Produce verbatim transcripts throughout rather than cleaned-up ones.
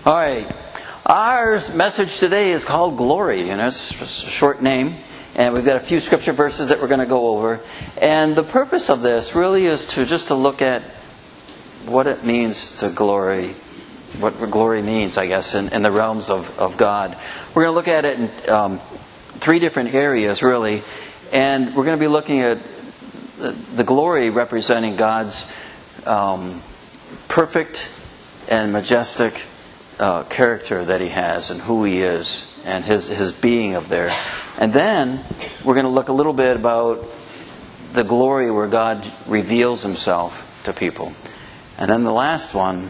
All right. Our message today is called Glory, and it's just a short name. And we've got a few scripture verses that we're going to go over. And the purpose of this really is to just to look at what it means to glory, what glory means, I guess, in, in the realms of, of God. We're going to look at it in um, three different areas, really. And we're going to be looking at the, the glory representing God's um, perfect and majestic uh, character that He has and who He is and His, his being of there. And then we're going to look a little bit about the glory where God reveals Himself to people. And then the last one,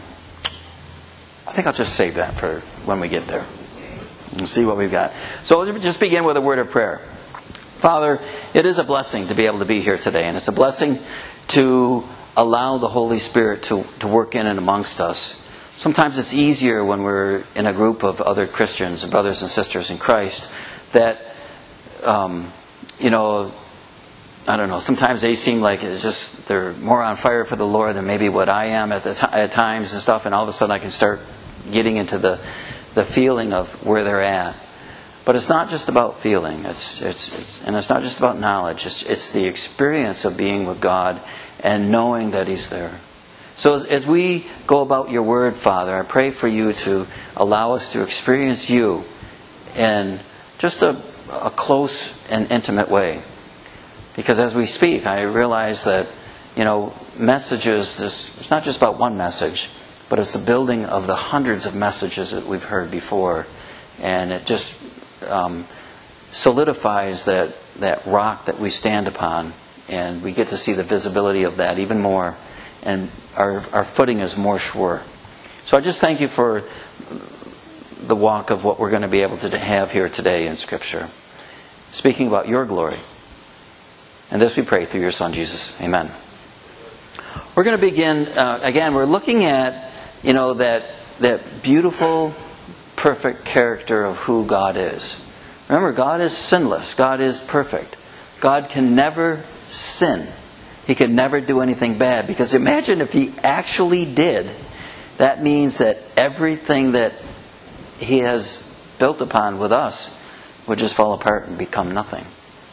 I think I'll just save that for when we get there and see what we've got. So let's just begin with a word of prayer. Father, it is a blessing to be able to be here today, and it's a blessing to allow the Holy Spirit to, to work in and amongst us. Sometimes it's easier when we're in a group of other Christians and brothers and sisters in Christ that, um, you know, I don't know, sometimes they seem like it's just, they're more on fire for the Lord than maybe what I am at the t- at times and stuff, and all of a sudden I can start getting into the, the feeling of where they're at. But it's not just about feeling, it's, it's, it's and it's not just about knowledge, it's, it's the experience of being with God and knowing that He's there. So as, as we go about Your Word, Father, I pray for You to allow us to experience You in just a, a close and intimate way. Because as we speak, I realize that, you know, messages, this, it's not just about one message, but it's the building of the hundreds of messages that we've heard before. And it just um, solidifies that, that rock that we stand upon. And we get to see the visibility of that even more. And our, our footing is more sure. So I just thank You for the walk of what we're going to be able to have here today in Scripture. Speaking about Your glory. And this we pray through Your Son, Jesus. Amen. We're going to begin, uh, again, we're looking at, you know, that that beautiful, perfect character of who God is. Remember, God is sinless. God is perfect. God can never sin. He can never do anything bad. Because imagine if He actually did. That means that everything that He has built upon with us would just fall apart and become nothing.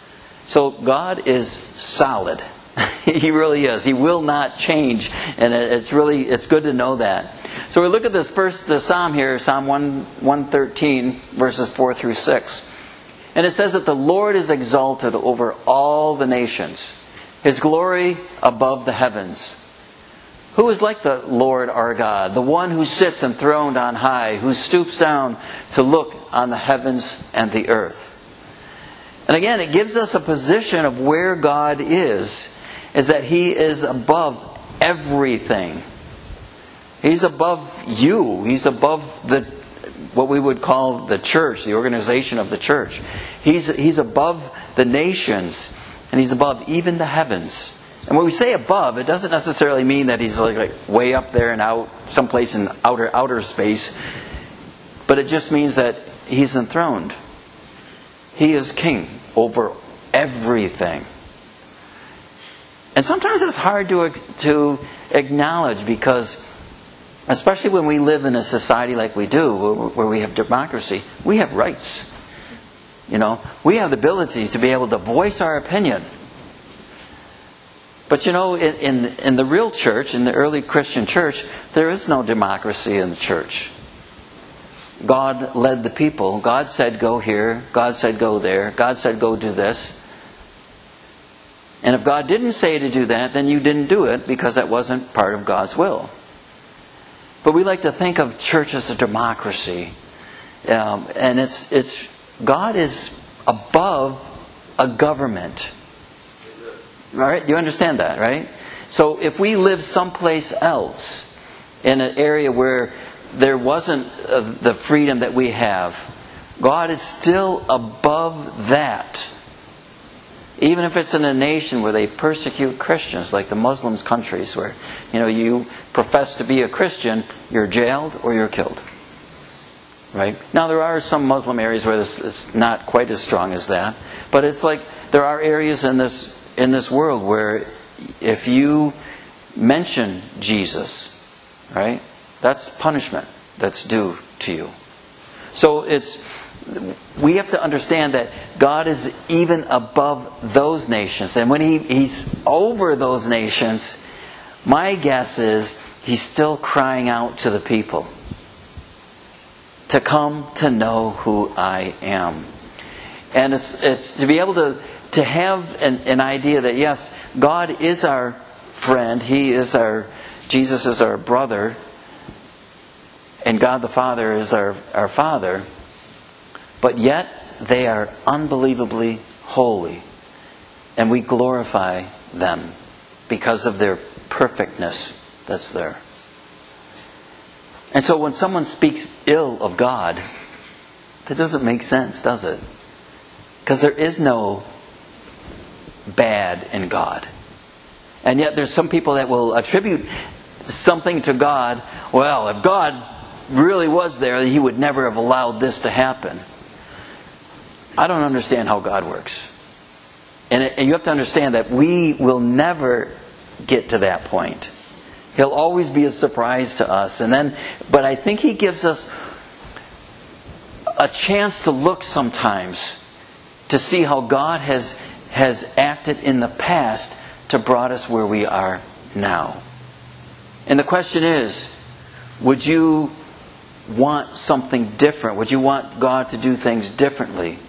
So God is solid. He really is. He will not change. And it's really, it's good to know that. So we look at this first, the Psalm here, Psalm one thirteen, verses four through six. And it says that the Lord is exalted over all the nations, His glory above the heavens. Who is like the Lord our God, the one who sits enthroned on high, who stoops down to look on the heavens and the earth? And again, it gives us a position of where God is, is that He is above everything. He's above you. He's above the what we would call the church, the organization of the church. He's He's above the nations, and He's above even the heavens. And when we say above, it doesn't necessarily mean that He's like, like way up there and out, someplace in outer outer space. But it just means that He's enthroned. He is king over everything. And sometimes it's hard to to acknowledge because, especially when we live in a society like we do, where we have democracy, we have rights. You know, we have the ability to be able to voice our opinion. But you know, in, in, in the real church, in the early Christian church, there is no democracy in the church. God led the people. God said go here. God said go there. God said go do this. And if God didn't say to do that, then you didn't do it because that wasn't part of God's will. But we like to think of church as a democracy. Um, and it's it's God is above a government. All right? You understand that, right? So if we live someplace else in an area where there wasn't uh, the freedom that we have, God is still above that. Even if it's in a nation where they persecute Christians, like the Muslim countries, where, you know, you profess to be a Christian, you're jailed or you're killed. Right? Now there are some Muslim areas where this is not quite as strong as that, but it's like there are areas in this in this world where if you mention Jesus, right, that's punishment. that's due to you. So it's we have to understand that God is even above those nations. And when he, He's over those nations, my guess is He's still crying out to the people to come to know who I am. And it's, it's to be able to, to have an, an idea that yes, God is our friend. He is our, Jesus is our brother. And God the Father is our, our Father. But yet, they are unbelievably holy. And we glorify them because of their perfectness that's there. And so when someone speaks ill of God, that doesn't make sense, does it? Because there is no bad in God. And yet there's some people that will attribute something to God. Well, if God really was there, He would never have allowed this to happen. I don't understand how God works. And, it, and you have to understand that we will never get to that point. He'll always be a surprise to us. And then, but I think He gives us a chance to look sometimes to see how God has, has acted in the past to brought us where we are now. And the question is, would you want something different? Would you want God to do things differently?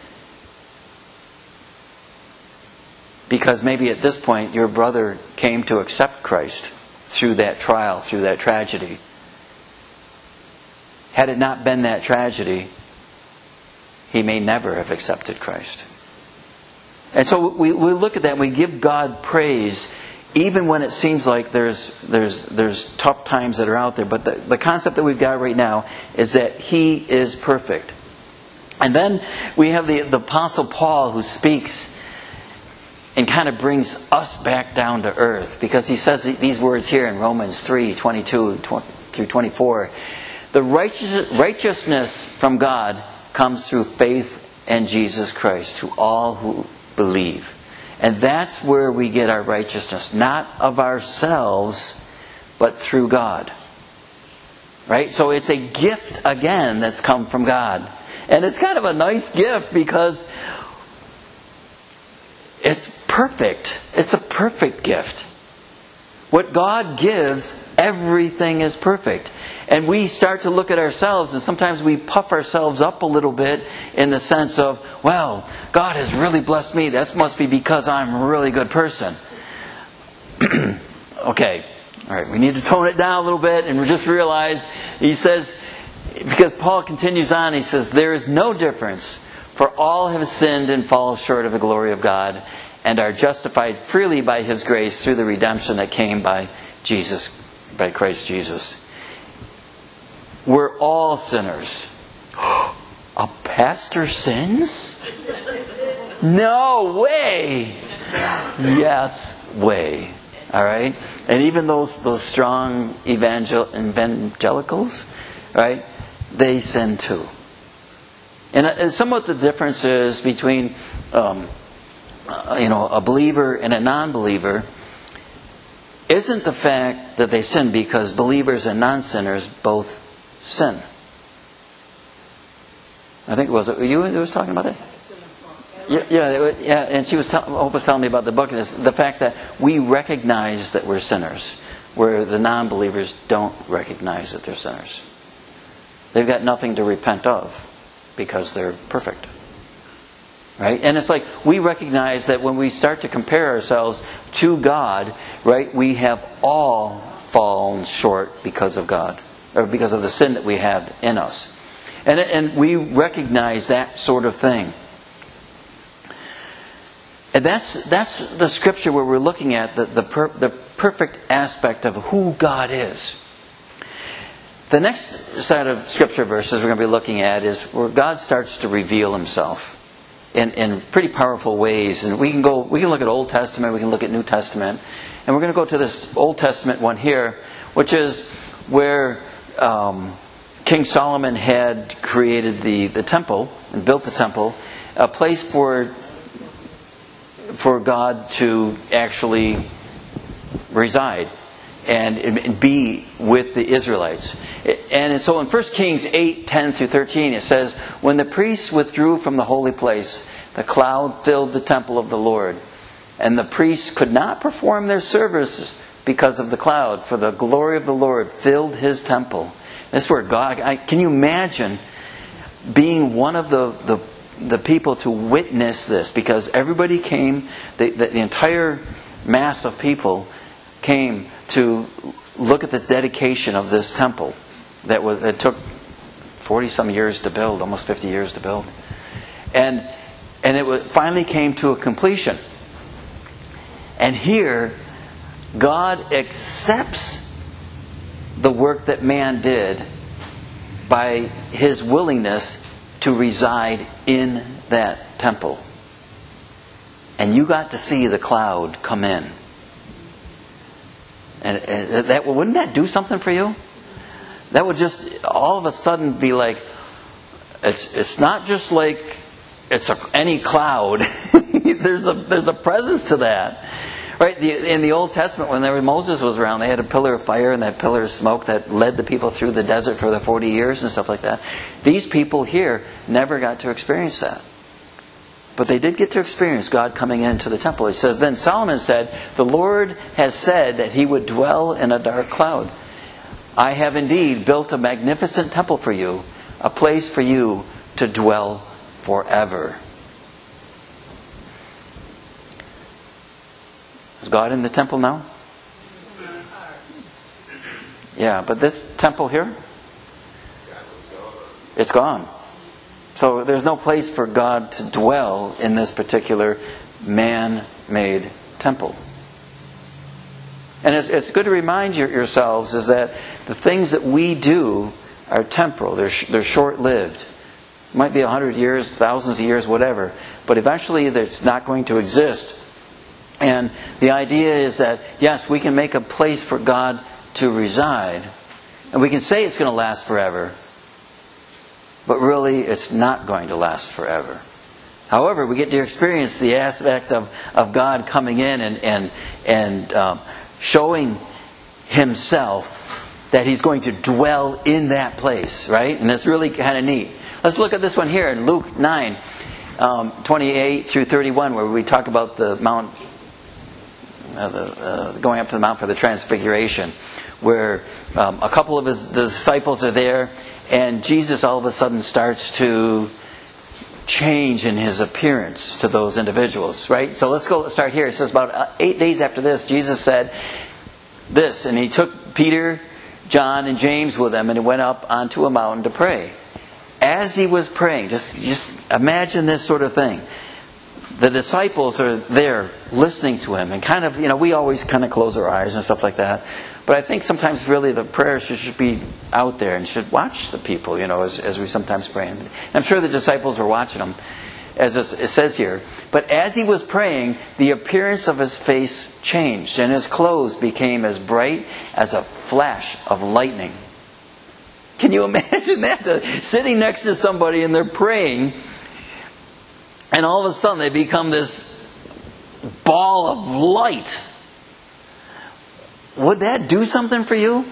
Because maybe at this point your brother came to accept Christ through that trial, through that tragedy. Had it not been that tragedy, he may never have accepted Christ. And so we, we look at that and we give God praise even when it seems like there's there's there's tough times that are out there. But the, the concept that we've got right now is that He is perfect. And then we have the, the Apostle Paul who speaks and kind of brings us back down to earth, because he says these words here in Romans three, twenty-two through twenty-four. The righteous, righteousness from God comes through faith in Jesus Christ to all who believe. And that's where we get our righteousness, not of ourselves, but through God. Right? So it's a gift again that's come from God. And it's kind of a nice gift because it's perfect. It's a perfect gift. What God gives, everything is perfect. And we start to look at ourselves, and sometimes we puff ourselves up a little bit in the sense of, well, God has really blessed me. That must be because I'm a really good person. Okay. All right. We need to tone it down a little bit and just realize, he says, because Paul continues on, he says, there is no difference. For all have sinned and fall short of the glory of God, and are justified freely by His grace through the redemption that came by Jesus, by Christ Jesus. We're all sinners. A pastor sins? No way! Yes, way. All right? And even those those strong evangel- evangelicals, right? They sin too. And, and somewhat the difference is between, um, uh, you know, a believer and a non-believer isn't the fact that they sin, because believers and non-sinners both sin. I think it was you who was talking about it. Yeah, yeah, yeah. And she was tell, Hope was telling me about the book, and it's the fact that we recognize that we're sinners, where the non-believers don't recognize that they're sinners. They've got nothing to repent of, because they're perfect. Right? And it's like we recognize that when we start to compare ourselves to God, right, we have all fallen short because of God, or because of the sin that we have in us. And, and we recognize that sort of thing. And that's that's the scripture where we're looking at the, the, per, the perfect aspect of who God is. The next set of scripture verses we're going to be looking at is where God starts to reveal Himself in, in pretty powerful ways. And we can go, we can look at Old Testament, we can look at New Testament, and we're going to go to this Old Testament one here, which is where um, King Solomon had created the, the temple and built the temple, a place for for God to actually reside. and, and be with the Israelites. And so in First Kings eight, ten through thirteen, it says, "When the priests withdrew from the holy place, the cloud filled the temple of the Lord. And the priests could not perform their services because of the cloud, for the glory of the Lord filled His temple." This is where God... I, can you imagine being one of the, the, the people to witness this? Because everybody came, the, the, the entire mass of people came to look at the dedication of this temple that was it took forty some years to build, almost fifty years to build, and and it was, finally came to a completion. And here, God accepts the work that man did by His willingness to reside in that temple. And you got to see the cloud come in. And, and that wouldn't that do something for you? That would just all of a sudden be like, it's it's not just like it's a, any cloud. there's a there's a presence to that, right? The, in the Old Testament, when there, Moses was around, they had a pillar of fire and that pillar of smoke that led the people through the desert for the forty years and stuff like that. These people here never got to experience that. But they did get to experience God coming into the temple. He says, "Then Solomon said, 'The Lord has said that He would dwell in a dark cloud. I have indeed built a magnificent temple for you, a place for you to dwell forever.'" Is God in the temple now? Yeah, but this temple here, it's gone. So there's no place for God to dwell in this particular man-made temple. And it's, it's good to remind your, yourselves is that the things that we do are temporal. They're, sh- they're short-lived. It might be a hundred years, thousands of years, whatever. But eventually it's not going to exist. And the idea is that, yes, we can make a place for God to reside. And we can say it's going to last forever. But really, it's not going to last forever. However, we get to experience the aspect of, of God coming in and and, and um, showing Himself that He's going to dwell in that place, right? And it's really kind of neat. Let's look at this one here in Luke nine, um, twenty-eight through thirty-one, where we talk about the Mount, uh, the, uh, going up to the Mount for the Transfiguration, where um, a couple of his the disciples are there. And Jesus all of a sudden starts to change in His appearance to those individuals, right? So let's go start here. It says about eight days after this, Jesus said this, and He took Peter, John, and James with Him, and He went up onto a mountain to pray. As He was praying, just, just imagine this sort of thing. The disciples are there listening to Him, and kind of, you know, we always kind of close our eyes and stuff like that. But I think sometimes really the prayer should, should be out there and should watch the people, you know, as, as we sometimes pray. And I'm sure the disciples were watching Him, as it says here. But as He was praying, the appearance of His face changed, and His clothes became as bright as a flash of lightning. Can you imagine that? The, sitting next to somebody and they're praying, and all of a sudden they become this ball of light. Would that do something for you?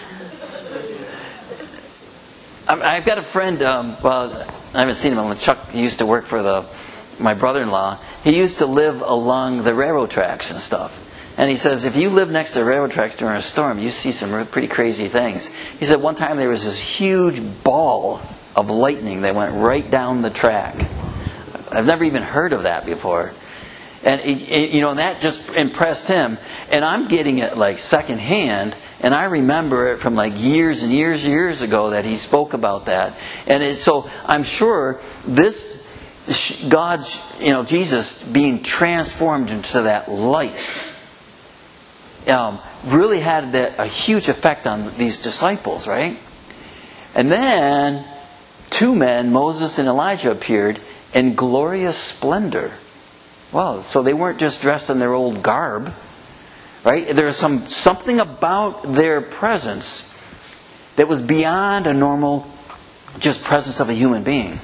I've got a friend, um, well, I haven't seen him. Chuck used to work for the my brother-in-law. He used to live along the railroad tracks and stuff. And he says, if you live next to the railroad tracks during a storm, you see some pretty crazy things. He said one time there was this huge ball of lightning that went right down the track. I've never even heard of that before. And it, you know, and that just impressed him. And I'm getting it like secondhand, and I remember it from like years and years and years ago that he spoke about that. And it, so I'm sure this God's, you know, Jesus being transformed into that light um, really had that, a huge effect on these disciples, right? And then two men, Moses and Elijah, appeared in glorious splendor. Well, so they weren't just dressed in their old garb, right? There's some something about their presence that was beyond a normal just presence of a human being.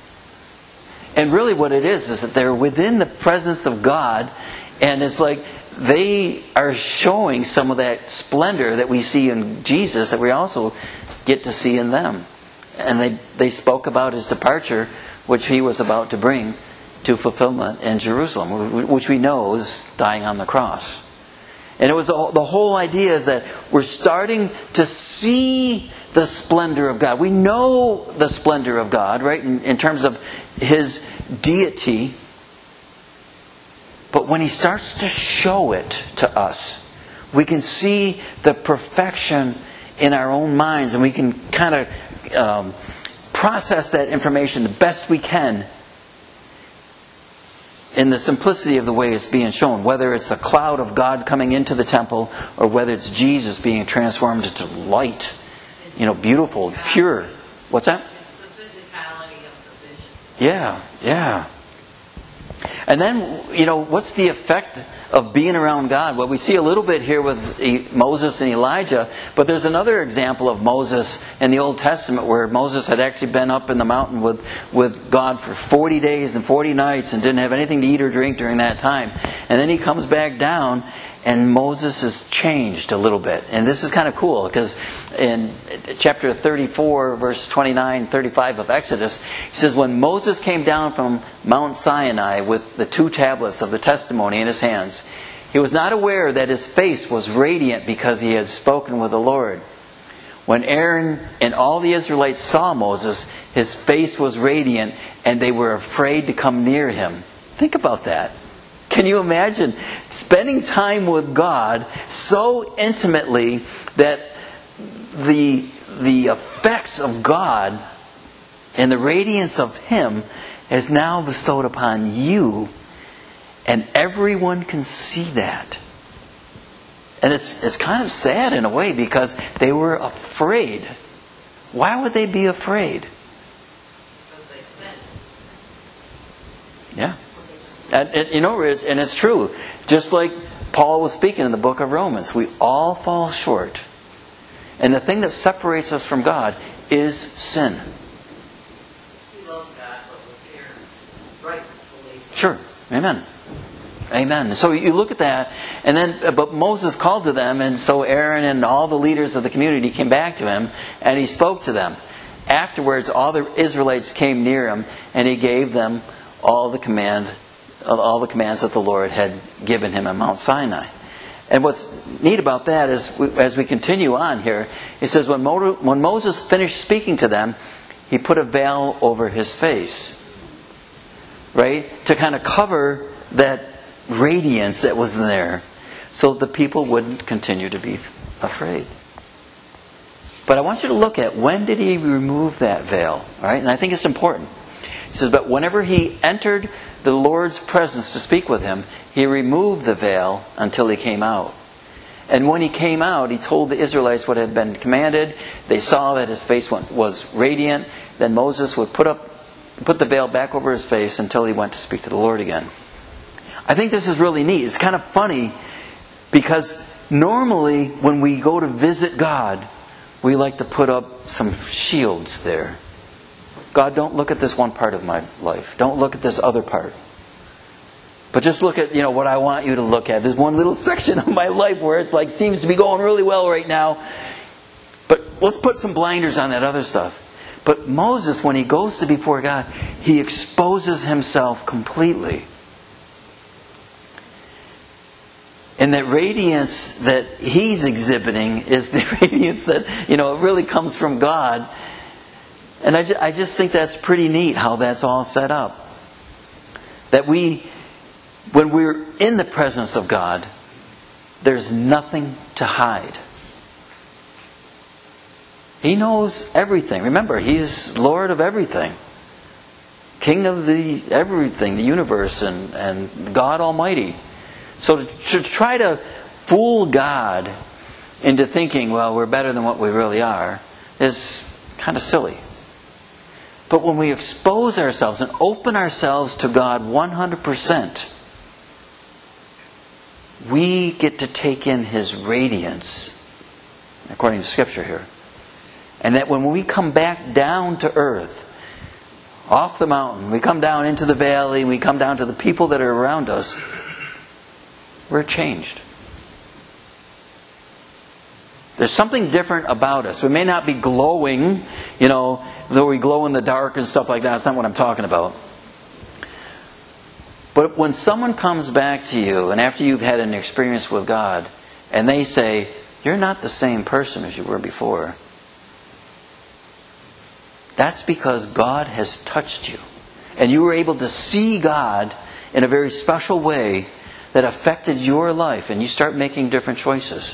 And really what it is is that they're within the presence of God, and it's like they are showing some of that splendor that we see in Jesus that we also get to see in them. And they, they spoke about his departure, which he was about to bring to fulfillment in Jerusalem, which we know is dying on the cross. And it was the, the whole idea is that we're starting to see the splendor of God. We know the splendor of God, right, in, in terms of his deity. But when he starts to show it to us, we can see the perfection in our own minds, and we can kind of um, process that information the best we can in the simplicity of the way it's being shown, whether it's a cloud of God coming into the temple or whether it's Jesus being transformed into light, you know, beautiful, pure. What's that? It's the physicality of the vision. Yeah, yeah. And then, you know, what's the effect of being around God? Well, we see a little bit here with Moses and Elijah, but there's another example of Moses in the Old Testament where Moses had actually been up in the mountain with, with God for forty days and forty nights and didn't have anything to eat or drink during that time. And then he comes back down and Moses is changed a little bit. And this is kind of cool because in chapter thirty-four, verse twenty-nine, thirty-five of Exodus, he says, when Moses came down from Mount Sinai with the two tablets of the testimony in his hands, he was not aware that his face was radiant because he had spoken with the Lord. When Aaron and all the Israelites saw Moses, his face was radiant and they were afraid to come near him. Think about that. Can you imagine spending time with God so intimately that the, the effects of God and the radiance of Him is now bestowed upon you, and everyone can see that? And it's, it's kind of sad in a way because they were afraid. Why would they be afraid? Because they sinned. Yeah. And, and you know, it's, and it's true. Just like Paul was speaking in the book of Romans, we all fall short. And the thing that separates us from God is sin. We love God, but we fear rightfully. Sure. Amen. Amen. So you look at that, and then, but Moses called to them, and so Aaron and all the leaders of the community came back to him, and he spoke to them. Afterwards, all the Israelites came near him, and he gave them all the command all the commands that the Lord had given him at Mount Sinai. And what's neat about that is, as we continue on here, it says, when, Mo- when Moses finished speaking to them, he put a veil over his face. Right? To kind of cover that radiance that was there, so the people wouldn't continue to be afraid. But I want you to look at, when did he remove that veil? Right? And I think it's important. He says, but whenever he entered the Lord's presence to speak with him, he removed the veil until he came out. And when he came out, he told the Israelites what had been commanded. They saw that his face was radiant. Then Moses would put up, put the veil back over his face until he went to speak to the Lord again. I think this is really neat. It's kind of funny because normally when we go to visit God, we like to put up some shields there. God, don't look at this one part of my life. Don't look at this other part. But just look at, you know, what I want you to look at. There's one little section of my life where it's like, seems to be going really well right now. But let's put some blinders on that other stuff. But Moses, when he goes to before God, he exposes himself completely. And that radiance that he's exhibiting is the radiance that, you know, it really comes from God. And I just, I just think that's pretty neat how that's all set up. That we, when we're in the presence of God, there's nothing to hide. He knows everything. Remember, He's Lord of everything. King of the everything, the universe, and, and God Almighty. So to, to try to fool God into thinking, well, we're better than what we really are, is kind of silly. But when we expose ourselves and open ourselves to God one hundred percent, we get to take in His radiance, according to Scripture here. And that when we come back down to earth, off the mountain, we come down into the valley, we come down to the people that are around us, we're changed. There's something different about us. We may not be glowing, you know, though we glow in the dark and stuff like that. That's not what I'm talking about. But when someone comes back to you, and after you've had an experience with God, and they say, you're not the same person as you were before, that's because God has touched you. And you were able to see God in a very special way that affected your life, and you start making different choices.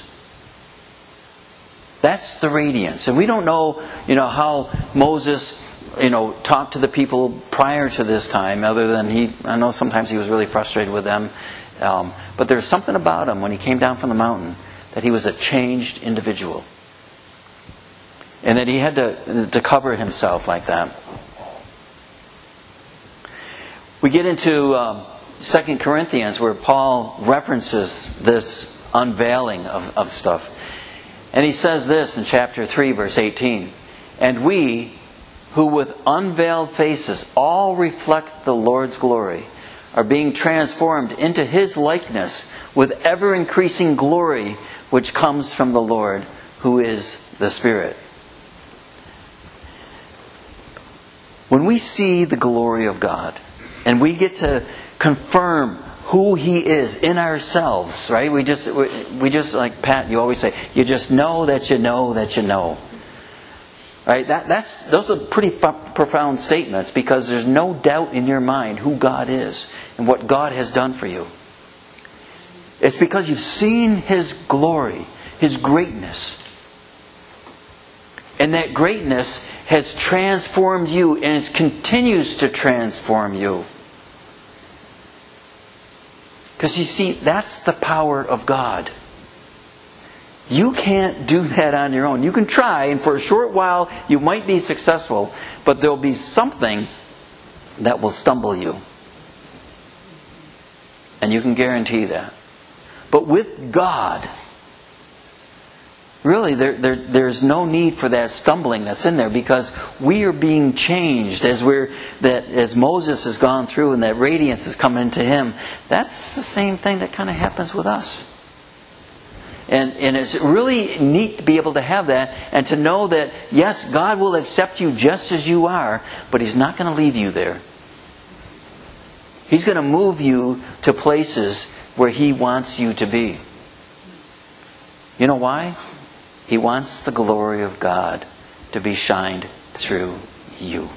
That's the radiance. And we don't know, you know, how Moses, you know, talked to the people prior to this time, other than he, I know sometimes he was really frustrated with them. Um, but there's something about him when he came down from the mountain that he was a changed individual. And that he had to, to cover himself like that. We get into um, Second Corinthians where Paul references this unveiling of, of stuff. And he says this in chapter three, verse eighteen. And we, who with unveiled faces all reflect the Lord's glory, are being transformed into His likeness with ever-increasing glory, which comes from the Lord, who is the Spirit. When we see the glory of God, and we get to confirm who He is in ourselves, right? We just, we just like Pat, you always say, you just know that you know that you know. Right? That, that's, those are pretty f- profound statements, because there's no doubt in your mind who God is and what God has done for you. It's because you've seen His glory, His greatness. And that greatness has transformed you, and it continues to transform you. Because you see, that's the power of God. You can't do that on your own. You can try, and for a short while you might be successful, but there'll be something that will stumble you. And you can guarantee that. But with God, really, there, there, there's no need for that stumbling that's in there, because we are being changed as we're that as Moses has gone through and that radiance is coming into him. That's the same thing that kind of happens with us. And, and it's really neat to be able to have that, and to know that, yes, God will accept you just as you are, but He's not going to leave you there. He's going to move you to places where He wants you to be. You know why? He wants the glory of God to be shined through you.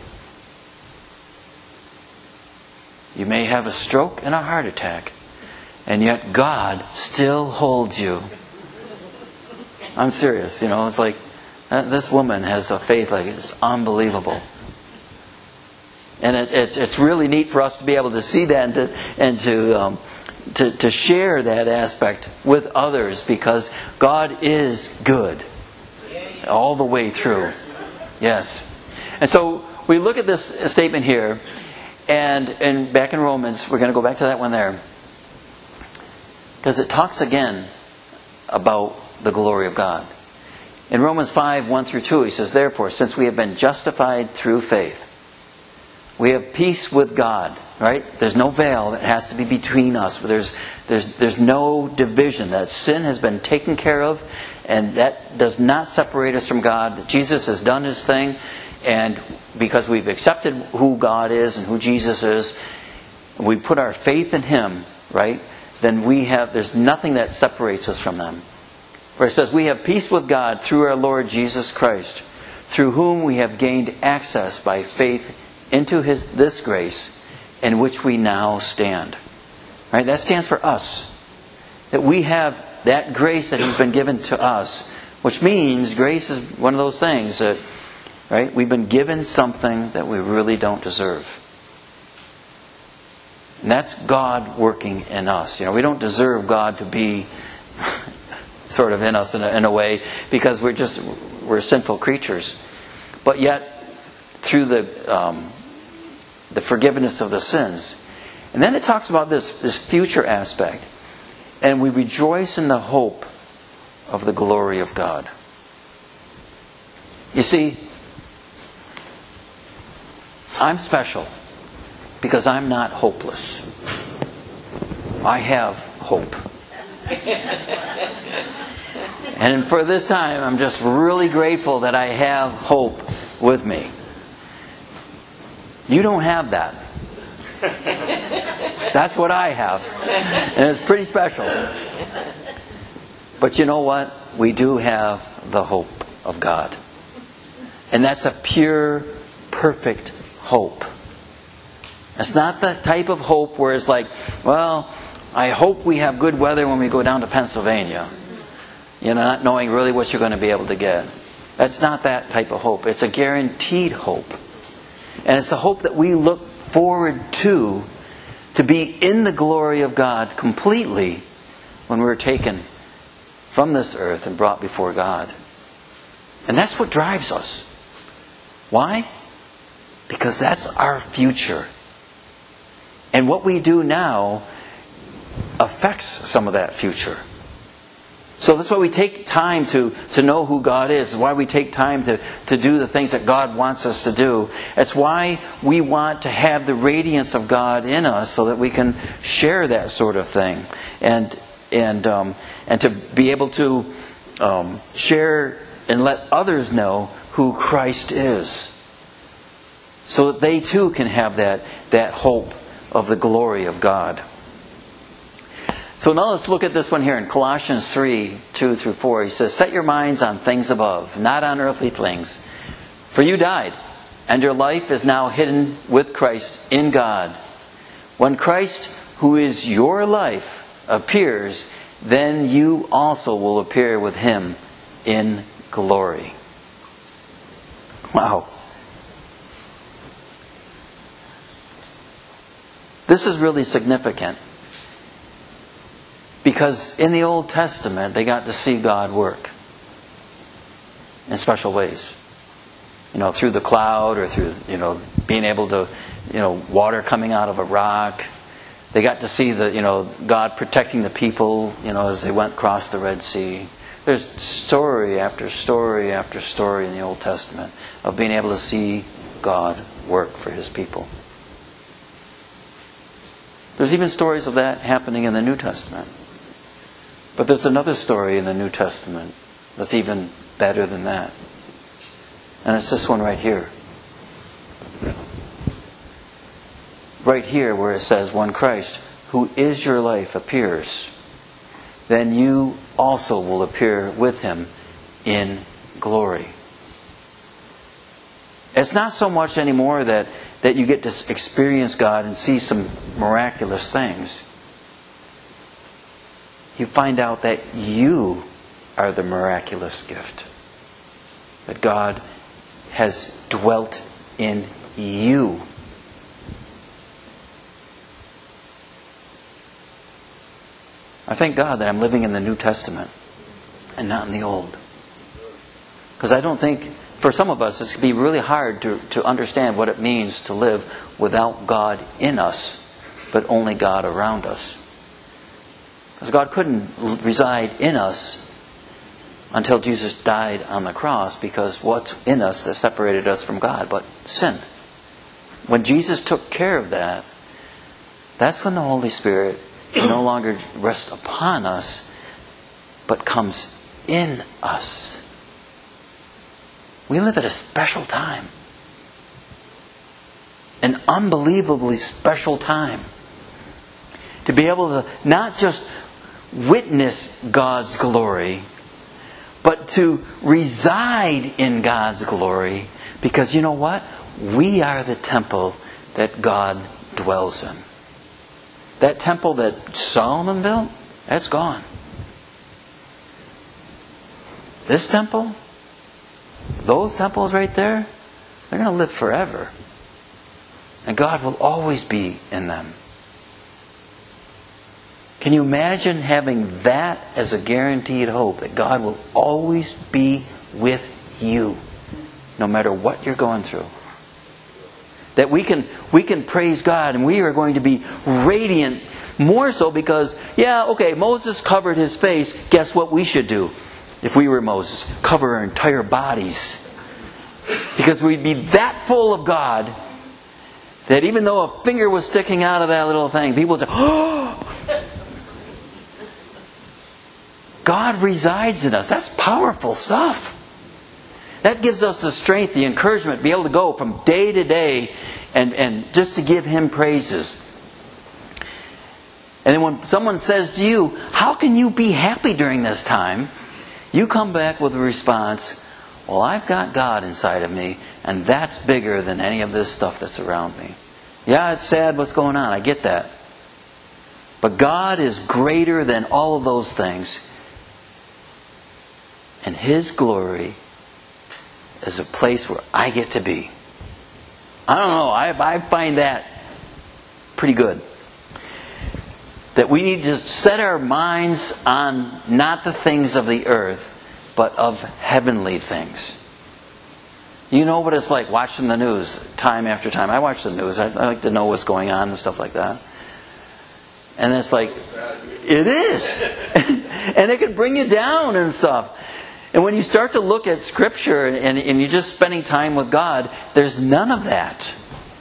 You may have a stroke and a heart attack, and yet God still holds you. I'm serious, you know, it's like, this woman has a faith like it's unbelievable. And it, it's it's really neat for us to be able to see that, and to and to, um, to to share that aspect with others, because God is good all the way through. Yes. And so we look at this statement here, and and back in Romans, we're going to go back to that one there, because it talks again about the glory of God. In Romans five, one through two, he says, therefore, since we have been justified through faith, we have peace with God. Right? There's no veil that has to be between us. There's, there's, there's no division. That sin has been taken care of, and that does not separate us from God. Jesus has done His thing, and because we've accepted who God is and who Jesus is, we put our faith in Him, right? Then we have, there's nothing that separates us from them. Where it says, we have peace with God through our Lord Jesus Christ, through whom we have gained access by faith into His this grace, in which we now stand. Right? That stands for us. That we have that grace that He's been given to us, which means grace is one of those things that, right, we've been given something that we really don't deserve. And that's God working in us. You know, we don't deserve God to be sort of in us in a, in a way, because we're just we're sinful creatures. But yet, through the um, the forgiveness of the sins. And then it talks about this, this future aspect. And we rejoice in the hope of the glory of God. You see, I'm special because I'm not hopeless. I have hope. And for this time, I'm just really grateful that I have hope with me. You don't have that. That's what I have. And it's pretty special. But you know what? We do have the hope of God. And that's a pure, perfect hope. It's not the type of hope where it's like, well, I hope we have good weather when we go down to Pennsylvania. You know, not knowing really what you're going to be able to get. That's not that type of hope. It's a guaranteed hope. And it's the hope that we look forward to, to be in the glory of God completely when we're taken from this earth and brought before God. And that's what drives us. Why? Because that's our future. And what we do now affects some of that future. So that's why we take time to, to know who God is. Why we take time to, to do the things that God wants us to do. It's why we want to have the radiance of God in us so that we can share that sort of thing. And and um, and to be able to um, share and let others know who Christ is. So that they too can have that, that hope of the glory of God. So now let's look at this one here in Colossians three, two through four. He says, set your minds on things above, not on earthly things. For you died, and your life is now hidden with Christ in God. When Christ, who is your life, appears, then you also will appear with Him in glory. Wow. This is really significant. Because in the Old Testament, they got to see God work in special ways. You know, through the cloud or through, you know, being able to, you know, water coming out of a rock. They got to see the, you know, God protecting the people, you know, as they went across the Red Sea. There's story after story after story in the Old Testament of being able to see God work for His people. There's even stories of that happening in the New Testament. But there's another story in the New Testament that's even better than that. And it's this one right here. Right here where it says, when Christ, who is your life, appears, then you also will appear with Him in glory. It's not so much anymore that, that you get to experience God and see some miraculous things. You find out that you are the miraculous gift. That God has dwelt in you. I thank God that I'm living in the New Testament and not in the Old. Because I don't think, for some of us, this can be really hard to, to understand what it means to live without God in us, but only God around us. Because God couldn't reside in us until Jesus died on the cross, because what's in us that separated us from God but sin. When Jesus took care of that, that's when the Holy Spirit no longer rests upon us, but comes in us. We live at a special time. An unbelievably special time. To be able to not just witness God's glory, but to reside in God's glory. Because you know what? We are the temple that God dwells in. That temple that Solomon built, that's gone. This temple, those temples right there, they're going to live forever. And God will always be in them. Can you imagine having that as a guaranteed hope, that God will always be with you, no matter what you're going through? That we can we can praise God, and we are going to be radiant, more so because, yeah, okay, Moses covered his face. Guess what we should do if we were Moses? Cover our entire bodies. Because we'd be that full of God that even though a finger was sticking out of that little thing, people would say, oh! God resides in us. That's powerful stuff. That gives us the strength, the encouragement to be able to go from day to day and, and just to give Him praises. And then when someone says to you, how can you be happy during this time? You come back with a response, well, I've got God inside of me, and that's bigger than any of this stuff that's around me. Yeah, it's sad what's going on. I get that. But God is greater than all of those things. And His glory is a place where I get to be. I don't know. I, I find that pretty good. That we need to just set our minds on not the things of the earth, but of heavenly things. You know what it's like watching the news time after time. I watch the news. I, I like to know what's going on and stuff like that. And it's like, it is. And it can bring you down and stuff. And when you start to look at Scripture and, and you're just spending time with God, there's none of that.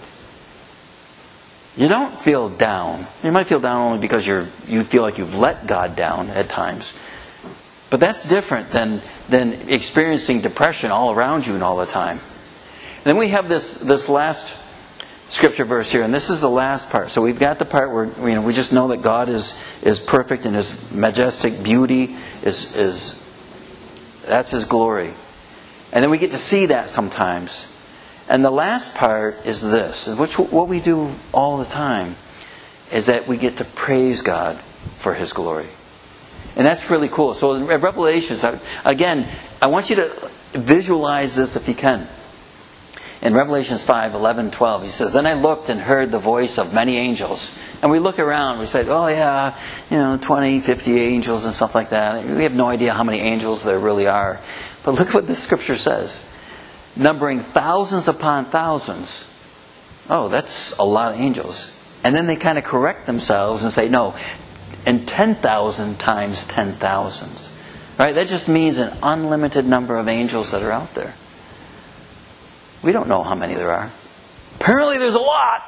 You don't feel down. You might feel down only because you're you feel like you've let God down at times. But that's different than, than experiencing depression all around you and all the time. And then we have this, this last Scripture verse here, and this is the last part. So we've got the part where you know we just know that God is, is perfect and His majestic beauty is is that's His glory. And then we get to see that sometimes. And the last part is this, which what we do all the time, is that we get to praise God for His glory. And that's really cool. So in Revelations, again, I want you to visualize this if you can. In Revelations five, eleven, twelve, he says, then I looked and heard the voice of many angels. And we look around, we say, oh yeah, you know, twenty, fifty angels and stuff like that. We have no idea how many angels there really are. But look what the Scripture says. Numbering thousands upon thousands. Oh, that's a lot of angels. And then they kind of correct themselves and say, no, and ten thousand times ten thousands. Right? That just means an unlimited number of angels that are out there. We don't know how many there are. Apparently there's a lot.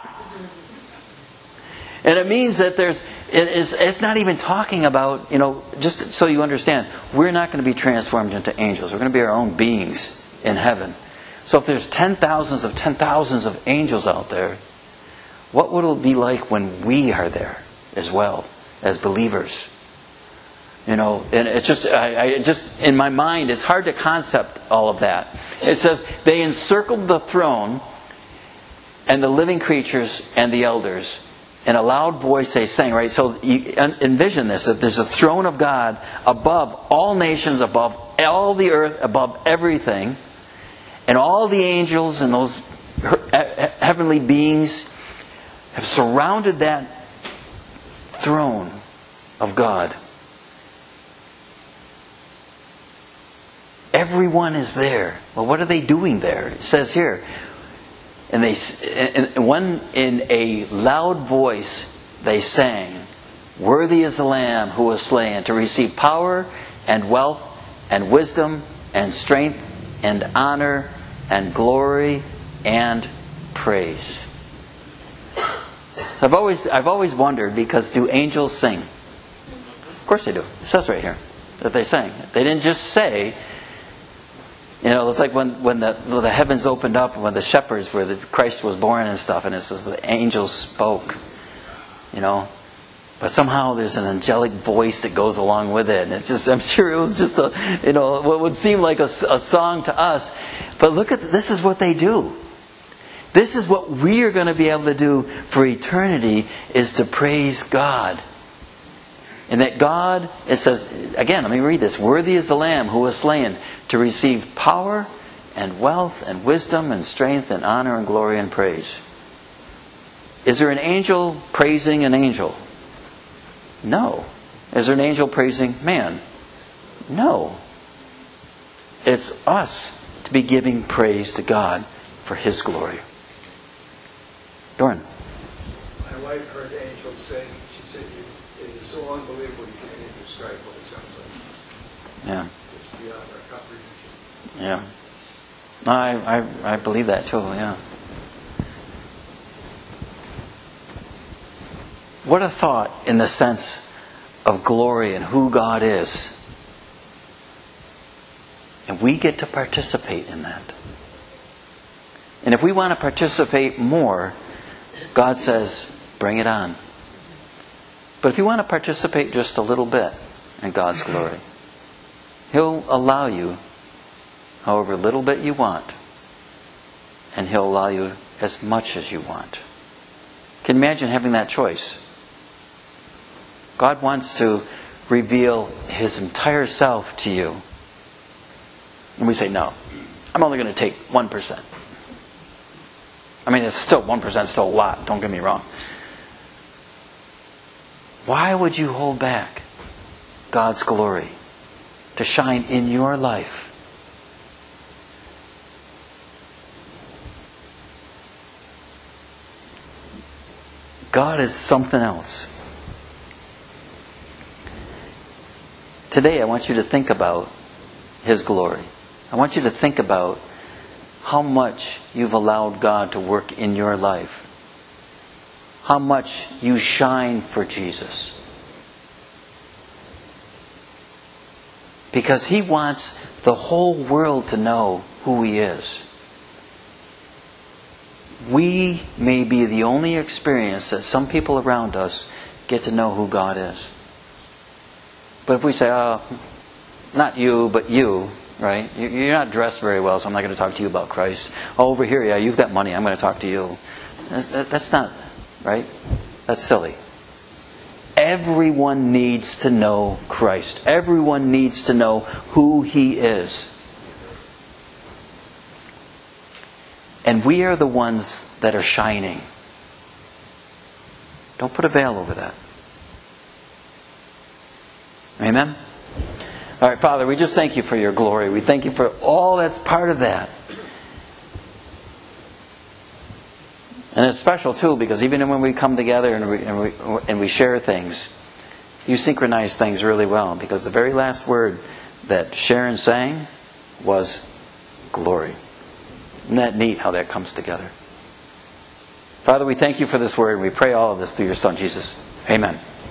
And it means that there's, it is, it's not even talking about, you know, just so you understand, we're not going to be transformed into angels. We're going to be our own beings in heaven. So if there's ten thousands of ten thousands of angels out there, what would it be like when we are there as well, as believers? You know, and it's just, I, I just in my mind, it's hard to concept all of that. It says, they encircled the throne and the living creatures and the elders. In a loud voice they sang, right? So you envision this, that there's a throne of God above all nations, above all the earth, above everything. And all the angels and those heavenly beings have surrounded that throne of God. Everyone is there. Well, what are they doing there? It says here, and they, and one in a loud voice they sang, worthy is the Lamb who was slain to receive power and wealth and wisdom and strength and honor and glory and praise. So I've always I've always wondered, because do angels sing? Of course they do. It says right here that they sang. They didn't just say. You know, it's like when, when the when the heavens opened up, when the shepherds, where the Christ was born and stuff, and it says the angels spoke. You know, but somehow there's an angelic voice that goes along with it, and it's just, I'm sure it was just a, you know, what would seem like a, a song to us. But look at, this is what they do. This is what we are going to be able to do for eternity, is to praise God. And that God, it says, again, let me read this. Worthy is the Lamb who was slain to receive power and wealth and wisdom and strength and honor and glory and praise. Is there an angel praising an angel? No. Is there an angel praising man? No. It's us to be giving praise to God for His glory. Doran. My wife heard angels sing. She said, it is so unbelievable you can't even describe what it sounds like. Yeah. It's beyond our comprehension. Yeah. I, I, I believe that too, yeah. What a thought in the sense of glory and who God is. And we get to participate in that. And if we want to participate more, God says, bring it on. But if you want to participate just a little bit in God's glory, He'll allow you however little bit you want. And He'll allow you as much as you want. Can you imagine having that choice? God wants to reveal His entire self to you. And we say, no, I'm only going to take one percent. I mean, it's still one percent, still a lot, don't get me wrong. Why would you hold back God's glory to shine in your life? God is something else. Today I want you to think about His glory. I want you to think about how much you've allowed God to work in your life. How much you shine for Jesus. Because He wants the whole world to know who He is. We may be the only experience that some people around us get to know who God is. But if we say, oh, not you, but you, right? You're not dressed very well, so I'm not going to talk to you about Christ. Oh, over here, yeah, you've got money, I'm going to talk to you. That's, that's not, right? That's silly. Everyone needs to know Christ. Everyone needs to know who He is. And we are the ones that are shining. Don't put a veil over that. Amen? All right, Father, we just thank You for Your glory. We thank You for all that's part of that. And it's special, too, because even when we come together and we, and we, and we share things, You synchronize things really well. Because the very last word that Sharon sang was glory. Isn't that neat how that comes together? Father, we thank You for this word. We pray all of this through Your Son, Jesus. Amen.